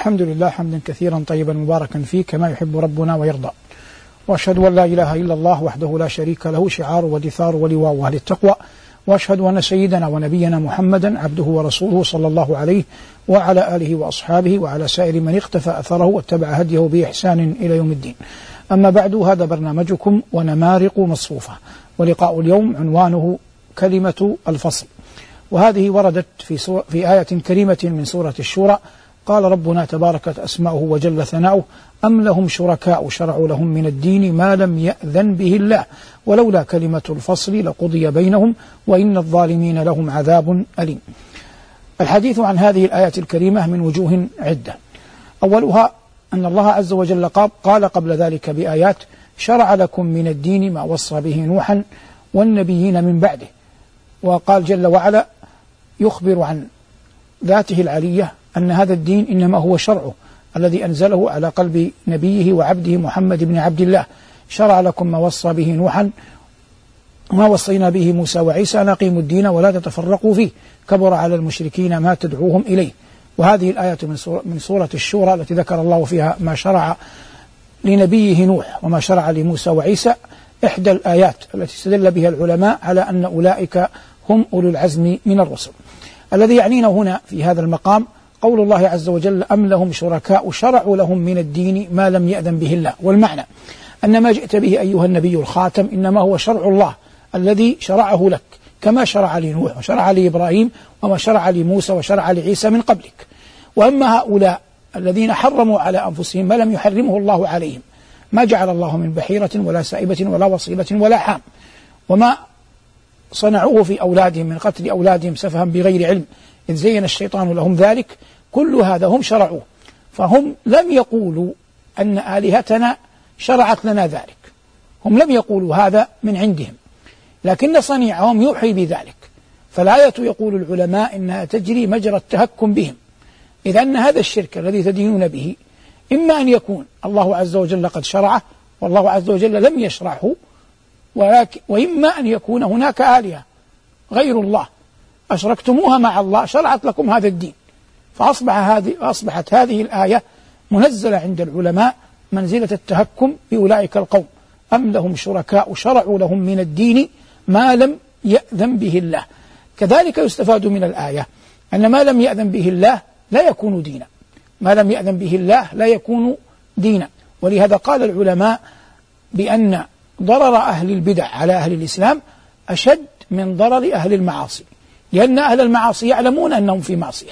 الحمد لله حمدا كثيرا طيبا مباركا فيه كما يحب ربنا ويرضى، وأشهد أن لا إله إلا الله وحده لا شريك له شعار ودثار ولواء أهل التقوى، وأشهد أن سيدنا ونبينا محمدا عبده ورسوله صلى الله عليه وعلى آله وأصحابه وعلى سائر من اقتفى أثره واتبع هديه بإحسان إلى يوم الدين. أما بعد، هذا برنامجكم ونمارق مصفوفة، ولقاء اليوم عنوانه كلمة الفصل، وهذه وردت في آية كريمة من سورة الشورى. قال ربنا تباركت أسماؤه وجل ثناؤه: أم لهم شركاء شرعوا لهم من الدين ما لم يأذن به الله ولولا كلمة الفصل لقضي بينهم وإن الظالمين لهم عذاب أليم. الحديث عن هذه الآية الكريمة من وجوه عدة. أولها أن الله عز وجل قال قبل ذلك بآيات: شرع لكم من الدين ما وصى به نوحا والنبيين من بعده. وقال جل وعلا يخبر عن ذاته العلية أن هذا الدين إنما هو شرعه الذي أنزله على قلب نبيه وعبده محمد بن عبد الله. شرع لكم ما وصى به نوحا ما وصينا به موسى وعيسى أن أقيموا الدين ولا تتفرقوا فيه كبر على المشركين ما تدعوهم إليه. وهذه الآية من سورة الشورى التي ذكر الله فيها ما شرع لنبيه نوح وما شرع لموسى وعيسى، إحدى الآيات التي استدل بها العلماء على أن أولئك هم أولو العزم من الرسل. الذي يعنينا هنا في هذا المقام قول الله عز وجل: أم لهم شركاء شرعوا لهم من الدين ما لم يأذن به الله. والمعنى أن ما جئت به أيها النبي الخاتم إنما هو شرع الله الذي شرعه لك، كما شرع لنوح وشرع لإبراهيم وما شرع لموسى وشرع لعيسى من قبلك. وأما هؤلاء الذين حرموا على أنفسهم ما لم يحرمه الله عليهم، ما جعل الله من بحيرة ولا سائبة ولا وصيلة ولا حام، وما صنعوه في أولادهم من قتل أولادهم سفها بغير علم إذ زين الشيطان لهم ذلك، كل هذا هم شرعوه. فهم لم يقولوا أن آلهتنا شرعت لنا ذلك، هم لم يقولوا هذا من عندهم، لكن صنيعهم يوحي بذلك. فالآية يقول العلماء إنها تجري مجرى التهكم بهم، إذا أن هذا الشرك الذي تدينون به إما أن يكون الله عز وجل قد شرعه والله عز وجل لم يشرعه، وإما أن يكون هناك آلهة غير الله أشركتموها مع الله شرعت لكم هذا الدين. فأصبحت هذه الآية منزلة عند العلماء منزلة التهكم بأولئك القوم. أم لهم شركاء شرعوا لهم من الدين ما لم يأذن به الله. كذلك يستفاد من الآية أن ما لم يأذن به الله لا يكون دينا، ما لم يأذن به الله لا يكون دينا. ولهذا قال العلماء بأن ضرر أهل البدع على أهل الإسلام أشد من ضرر أهل المعاصي، لأن أهل المعاصي يعلمون أنهم في معصية،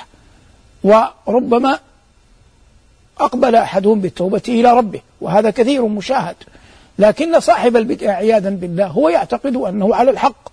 وربما أقبل أحدهم بالتوبة إلى ربه، وهذا كثير مشاهد. لكن صاحب البدع عياذا بالله هو يعتقد أنه على الحق،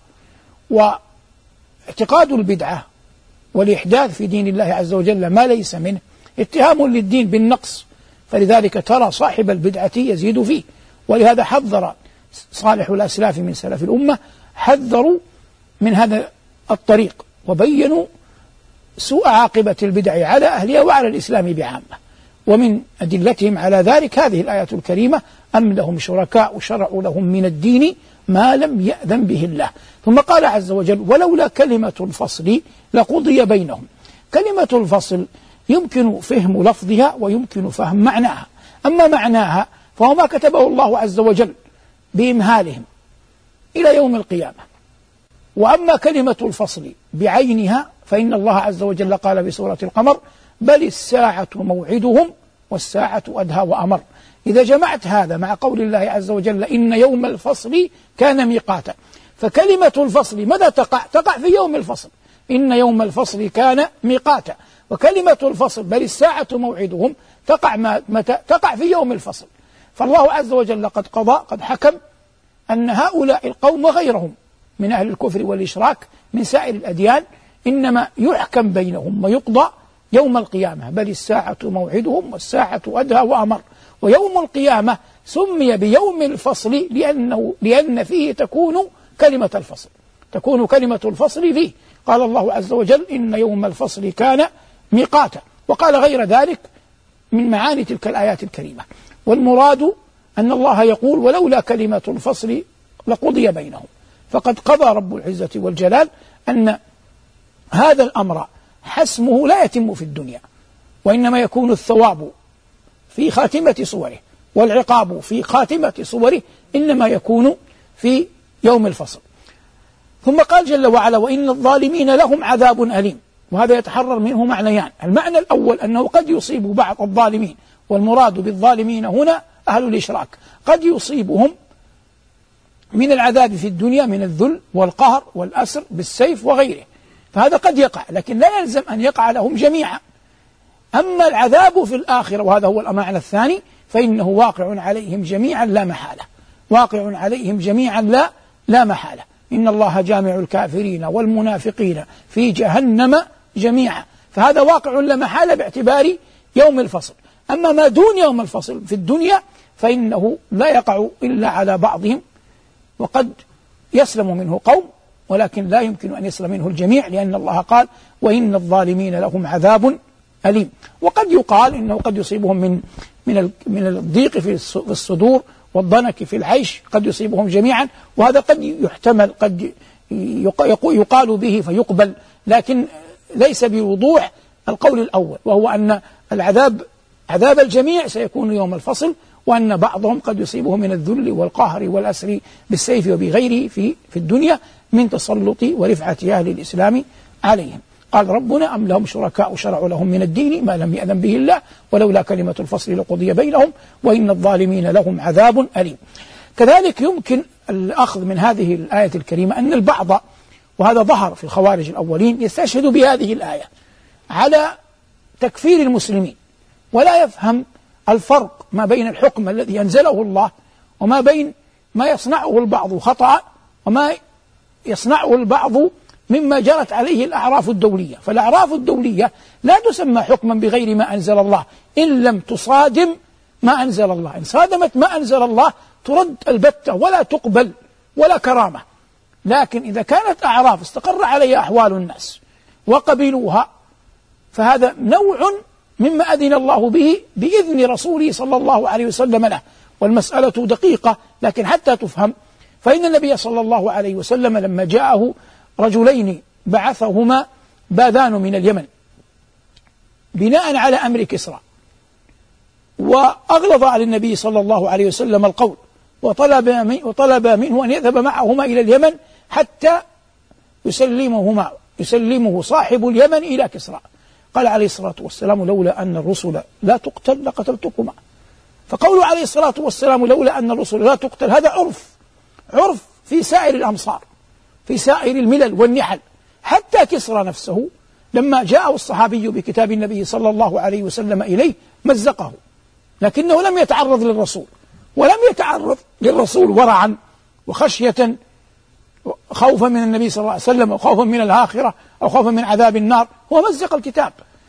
واعتقاد البدعة والإحداث في دين الله عز وجل ما ليس منه اتهام للدين بالنقص، فلذلك ترى صاحب البدعة يزيد فيه. ولهذا حذر صالح الأسلاف من سلف الأمة، حذروا من هذا الطريق وبينوا سوء عاقبة البدع على أهلها وعلى الإسلام بعامة. ومن أدلتهم على ذلك هذه الآية الكريمة: أم لهم شركاء شرعوا لهم من الدين ما لم يأذن به الله. ثم قال عز وجل: ولولا كلمة الفصل لقضي بينهم. كلمة الفصل يمكن فهم لفظها ويمكن فهم معناها. أما معناها فهو ما كتبه الله عز وجل بإمهالهم إلى يوم القيامة. وأما كلمة الفصل بعينها فإن الله عز وجل قال بسورة القمر: بل الساعة موعدهم والساعة أدهى وأمر. إذا جمعت هذا مع قول الله عز وجل: إن يوم الفصل كان ميقاتا، فكلمة الفصل متى تقع في يوم الفصل، إن يوم الفصل كان ميقاتا. وكلمة الفصل بل الساعة موعدهم تقع في يوم الفصل. فالله عز وجل قد حكم أن هؤلاء القوم وغيرهم من أهل الكفر والإشراك من سائر الأديان إنما يحكم بينهم ويقضى يوم القيامة. بل الساعة موعدهم والساعة أدهى وأمر. ويوم القيامة سمي بيوم الفصل لأن فيه تكون كلمة الفصل، تكون كلمة الفصل فيه. قال الله عز وجل: إن يوم الفصل كان ميقاتا، وقال غير ذلك من معاني تلك الآيات الكريمة. والمراد أن الله يقول: ولولا كلمة الفصل لقضي بينهم. فقد قضى رب العزة والجلال أن هذا الأمر حسمه لا يتم في الدنيا، وإنما يكون الثواب في خاتمة صوره والعقاب في خاتمة صوره إنما يكون في يوم الفصل. ثم قال جل وعلا: وإن الظالمين لهم عذاب أليم. وهذا يتحرر منه معنيان: المعنى الأول أنه قد يصيب بعض الظالمين، والمراد بالظالمين هنا أهل الإشراك، قد يصيبهم من العذاب في الدنيا من الذل والقهر والأسر بالسيف وغيره، فهذا قد يقع، لكن لا يلزم أن يقع لهم جميعا. أما العذاب في الآخرة، وهذا هو المعنى الثاني، فإنه واقع عليهم جميعا لا محالة، واقع عليهم جميعا لا محالة. إن الله جامع الكافرين والمنافقين في جهنم جميعا، فهذا واقع لا محالة باعتبار يوم الفصل. أما ما دون يوم الفصل في الدنيا فإنه لا يقع إلا على بعضهم، وقد يسلم منه قوم، ولكن لا يمكن أن يسلم منه الجميع، لأن الله قال: وإن الظالمين لهم عذاب أليم. وقد يقال إنه قد يصيبهم من الضيق في الصدور والضنك في العيش، قد يصيبهم جميعا، وهذا قد يحتمل، قد يقال به فيقبل، لكن ليس بوضوح القول الأول، وهو أن عذاب الجميع سيكون يوم الفصل، وأن بعضهم قد يصيبه من الذل والقهر والأسر بالسيف وبغيره في الدنيا من تسلط ورفعة أهل الإسلام عليهم. قال ربنا: أم لهم شركاء شرعوا لهم من الدين ما لم يأذن به الله ولولا كلمة الفصل لقضي بينهم وإن الظالمين لهم عذاب أليم. كذلك يمكن الأخذ من هذه الآية الكريمة أن البعض، وهذا ظهر في الخوارج الأولين، يستشهد بهذه الآية على تكفير المسلمين، ولا يفهم الفرق ما بين الحكم الذي أنزله الله وما بين ما يصنعه البعض خطأ وما يصنعه البعض مما جرت عليه الأعراف الدولية. فالأعراف الدولية لا تسمى حكما بغير ما أنزل الله إن لم تصادم ما أنزل الله. إن صادمت ما أنزل الله ترد البتة ولا تقبل ولا كرامة. لكن إذا كانت أعراف استقر عليها أحوال الناس وقبلوها فهذا نوع مما أذن الله به بإذن رسوله صلى الله عليه وسلم له. والمسألة دقيقة، لكن حتى تفهم فإن النبي صلى الله عليه وسلم لما جاءه رجلين بعثهما باذان من اليمن بناء على أمر كسرى، وأغلظ على النبي صلى الله عليه وسلم القول، وطلب منه أن يذهب معهما إلى اليمن حتى يسلمه صاحب اليمن إلى كسرى. قال عليه الصلاة والسلام: لولا أن الرسل لا تقتل لقتلتكما. فقوله عليه الصلاة والسلام لولا أن الرسل لا تقتل هذا عرف في سائر الأمصار، في سائر الملل والنحل. حتى كسرى نفسه لما جاءه الصحابي بكتاب النبي صلى الله عليه وسلم إليه مزقه، لكنه لم يتعرض للرسول، ولم يتعرض للرسول ورعا وخشية خوفا من النبي صلى الله عليه وسلم أو خوفا من الآخرة أو خوفا من عذاب النار، هو مزق الكتاب.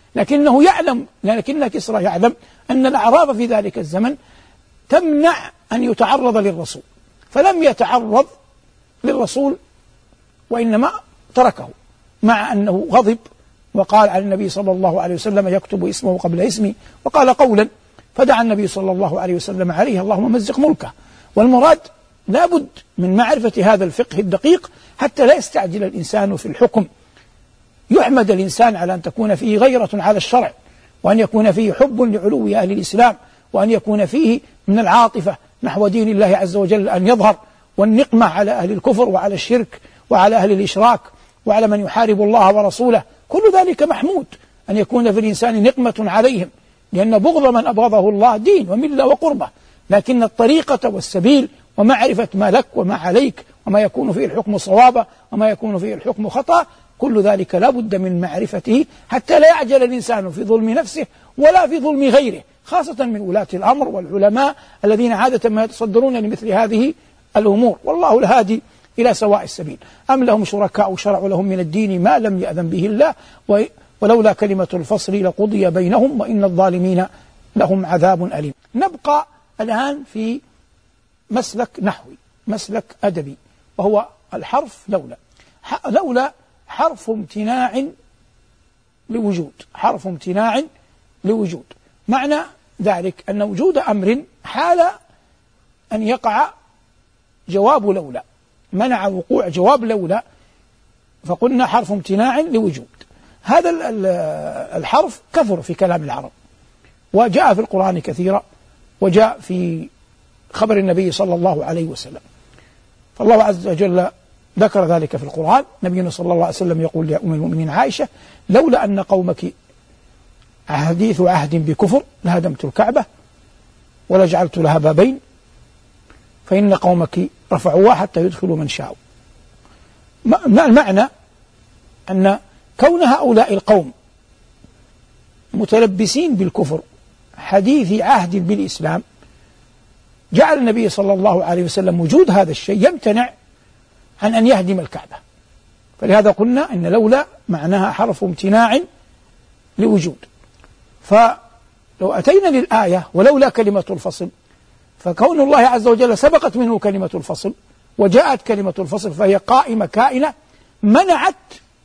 لكن كسرى يعلم أن الأعراف في ذلك الزمن تمنع أن يتعرض للرسول، فلم يتعرض للرسول وإنما تركه، مع أنه غضب وقال على النبي صلى الله عليه وسلم يكتب اسمه قبل اسمي، وقال قولا فدعا النبي صلى الله عليه وسلم عليه: اللهم مزق ملكه. والمراد لا بد من معرفة هذا الفقه الدقيق حتى لا يستعجل الإنسان في الحكم. يحمد الإنسان على أن تكون فيه غيرة على الشرع، وأن يكون فيه حب لعلو أهل الإسلام، وأن يكون فيه من العاطفة نحو دين الله عز وجل أن يظهر، والنقمة على أهل الكفر وعلى الشرك وعلى أهل الإشراك وعلى من يحارب الله ورسوله. كل ذلك محمود، أن يكون في الإنسان نقمة عليهم، لأن بغض من أبغضه الله دين وملة وقربة. لكن الطريقة والسبيل ومعرفة ما لك وما عليك وما يكون فيه الحكم صوابا وما يكون فيه الحكم خطأ، كل ذلك لا بد من معرفته حتى لا يعجل الإنسان في ظلم نفسه ولا في ظلم غيره، خاصة من ولاة الأمر والعلماء الذين عادة ما يتصدرون لمثل هذه الأمور. والله الهادي إلى سواء السبيل. أم لهم شركاء شرعوا لهم من الدين ما لم يأذن به الله ولولا كلمة الفصل لقضي بينهم وإن الظالمين لهم عذاب أليم. نبقى الآن في مسلك نحوي، مسلك أدبي، وهو الحرف لولا. لولا حرف امتناع لوجود، حرف امتناع لوجود. معنى ذلك أن وجود أمر حال أن يقع جواب لولا، منع وقوع جواب لولا، فقلنا حرف امتناع لوجود. هذا الحرف كثر في كلام العرب، وجاء في القرآن كثيرا، وجاء في خبر النبي صلى الله عليه وسلم. فالله عز وجل ذكر ذلك في القرآن. نبينا صلى الله عليه وسلم يقول لأم المؤمنين عائشة: لولا أن قومك حديث عهد بكفر لهدمت الكعبة ولجعلت لها بابين، فإن قومك رفعوها حتى يدخلوا من شاءوا. المعنى أن كون هؤلاء القوم متلبسين بالكفر حديث عهد بالإسلام جعل النبي صلى الله عليه وسلم وجود هذا الشيء يمتنع عن أن يهدم الكعبة. فلهذا قلنا إن لولا معناها حرف امتناع لوجود. فلو أتينا للآية ولولا كلمة الفصل، فكون الله عز وجل سبقت منه كلمة الفصل وجاءت كلمة الفصل فهي قائمة كائنة منعت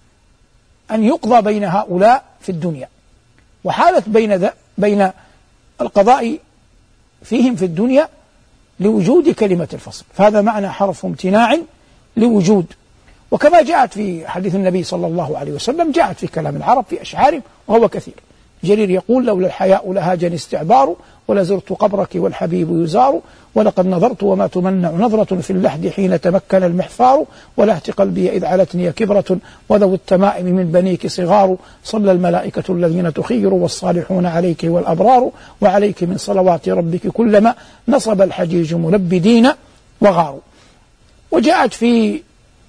أن يقضى بين هؤلاء في الدنيا، وحالت بين القضاء فيهم في الدنيا لوجود كلمة الفصل. فهذا معنى حرف امتناع لوجود. وكما جاءت في حديث النبي صلى الله عليه وسلم جاءت في كلام العرب في أشعارهم وهو كثير. جرير يقول: لولا الحياء لهاجني استعبار، ولزرت قبرك والحبيب يزار، ولقد نظرت وما تمنع نظرة في اللحد حين تمكن المحفار، ولهت قلبي إذ علتني كبرة، وذو التمائم من بنيك صغار، صلى الملائكة الذين تخير والصالحون عليك والأبرار، وعليك من صلوات ربك كلما نصب الحجيج ملبدين وغاروا. وجاءت في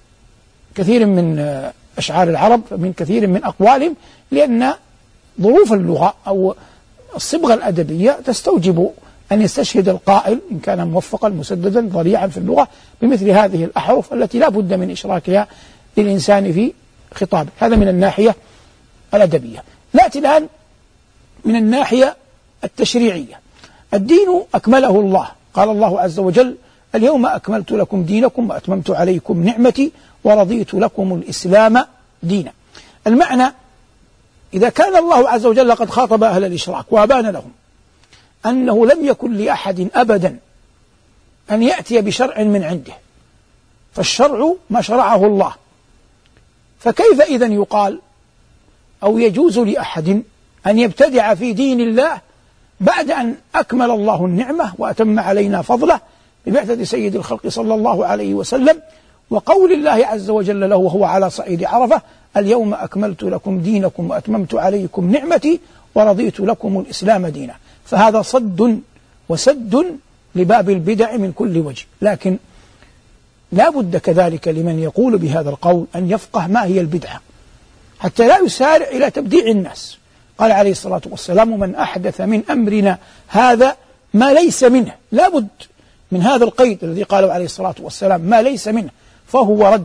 كثير من أشعار العرب من كثير من أقوالهم، لأن ظروف اللغة أو الصبغة الأدبية تستوجب أن يستشهد القائل إن كان موفقا مسددا ضليعا في اللغة بمثل هذه الأحرف التي لا بد من إشراكها للإنسان في خطابه. هذا من الناحية الأدبية. نأتي الآن من الناحية التشريعية. الدين أكمله الله، قال الله عز وجل: اليوم أكملت لكم دينكم وأتممت عليكم نعمتي ورضيت لكم الإسلام دينا. المعنى: إذا كان الله عز وجل قد خاطب أهل الإشراك وأبان لهم أنه لم يكن لأحد أبدا أن يأتي بشرع من عنده، فالشرع ما شرعه الله، فكيف إذن يقال أو يجوز لأحد أن يبتدع في دين الله بعد أن أكمل الله النعمة وأتم علينا فضله ببعثة سيد الخلق صلى الله عليه وسلم، وقول الله عز وجل له وهو على صعيد عرفة: اليوم أكملت لكم دينكم وأتممت عليكم نعمتي ورضيت لكم الإسلام دينا. فهذا صد وسد لباب البدع من كل وجه. لكن لا بد كذلك لمن يقول بهذا القول أن يفقه ما هي البدعة حتى لا يسارع إلى تبديع الناس. قال عليه الصلاة والسلام: من أحدث من أمرنا هذا ما ليس منه. لا بد من هذا القيد الذي قاله عليه الصلاة والسلام: ما ليس منه فهو رد.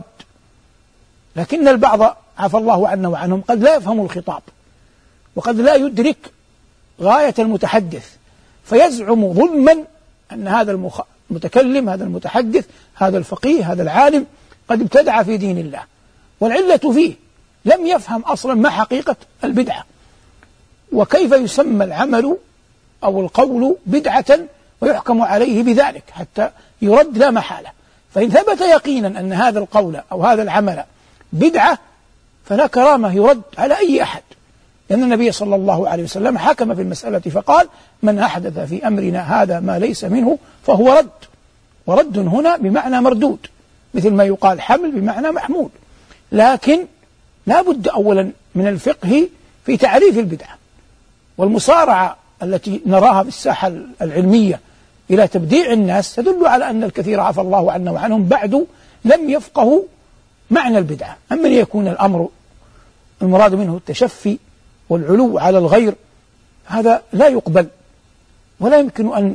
لكن البعض عفى الله عنا وعنهم قد لا يفهم الخطاب وقد لا يدرك غاية المتحدث، فيزعم ظلما أن هذا المتكلم هذا المتحدث هذا الفقيه هذا العالم قد ابتدع في دين الله، والعلة فيه لم يفهم أصلا ما حقيقة البدعة وكيف يسمى العمل أو القول بدعة ويحكم عليه بذلك حتى يرد لا محالة. فإن ثبت يقينا أن هذا القول أو هذا العمل بدعة فلا كرامة يرد على أي أحد، لأن النبي صلى الله عليه وسلم حكم في المسألة فقال: من أحدث في أمرنا هذا ما ليس منه فهو رد. ورد هنا بمعنى مردود، مثل ما يقال حمل بمعنى محمول. لكن لا بد أولا من الفقه في تعريف البدعة، والمصارعة التي نراها في الساحة العلمية إلى تبديع الناس تدل على أن الكثير عفى الله عنا وعنهم بعد لم يفقهوا معنى البدعة. أما أن يكون الأمر المراد منه التشفي والعلو على الغير، هذا لا يقبل ولا يمكن أن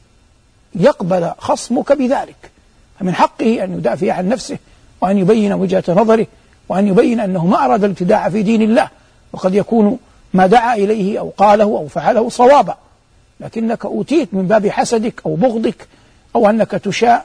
يقبل خصمك بذلك. فمن حقه أن يدافع عن نفسه وأن يبين وجهة نظره وأن يبين أنه ما أراد الابتداع في دين الله، وقد يكون ما دعا إليه أو قاله أو فعله صوابا، لكنك أوتيت من باب حسدك أو بغضك أو أنك تشاء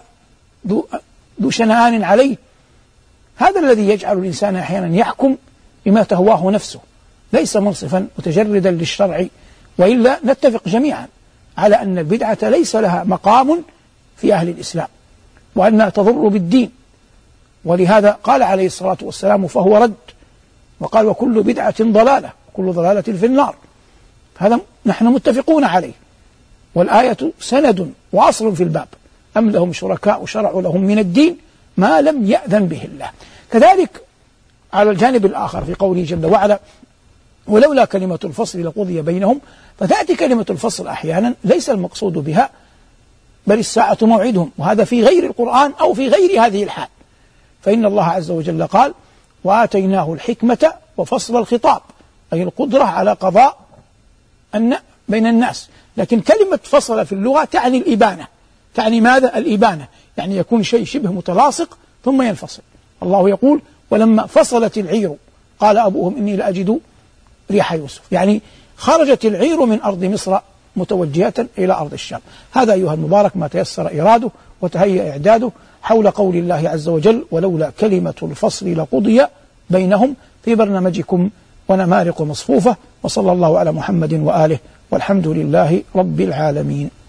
ذو شنآن عليه. هذا الذي يجعل الإنسان أحيانا يحكم بما تهواه نفسه، ليس منصفا متجردا للشرع. وإلا نتفق جميعا على أن البدعة ليس لها مقام في أهل الإسلام وأنها تضر بالدين، ولهذا قال عليه الصلاة والسلام: فهو رد. وقال وكل بدعة ضلالة كل ضلالة في النار. هذا نحن متفقون عليه، والآية سند وأصل في الباب. أم لهم شركاء شرعوا لهم من الدين ما لم يأذن به الله. كذلك على الجانب الآخر في قوله جل وعلا ولولا كلمة الفصل لقضي بينهم، فتأتي كلمة الفصل أحيانا ليس المقصود بها بل الساعة موعدهم، وهذا في غير القرآن أو في غير هذه الحال. فإن الله عز وجل قال وآتيناه الحكمة وفصل الخطاب، أي القدرة على قضاء بين الناس. لكن كلمة فصل في اللغة تعني الإبانة. تعني ماذا؟ الإبانة، يعني يكون شيء شبه متلاصق ثم ينفصل. الله يقول ولما فصلت العير قال أبوهم إني لأجد ريح يوسف، يعني خرجت العير من أرض مصر متوجهة إلى أرض الشام. هذا أيها المبارك ما تيسر إراده وتهيأ إعداده حول قول الله عز وجل ولولا كلمة الفصل لقضي بينهم، في برنامجكم ونمارق مصفوفة. وصلى الله على محمد وآله والحمد لله رب العالمين.